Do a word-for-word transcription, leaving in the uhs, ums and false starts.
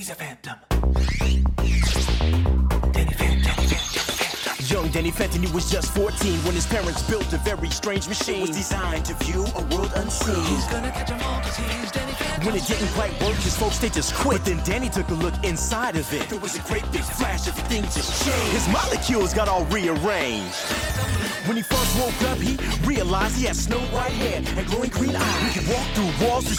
He's a phantom. Danny Phantom, Danny Phantom, Phantom. Young Danny Phantom, he was just fourteen when his parents built a very strange machine. It was designed to view a world unseen. He's gonna catch 'em all 'cause he's Danny Phantom. When it didn't quite work, his folks, they just quit. But then Danny took a look inside of it. There was a great big flash, everything just changed. His molecules got all rearranged. When he first woke up, he realized he had snow white hair and glowing green eyes. He could walk through walls, his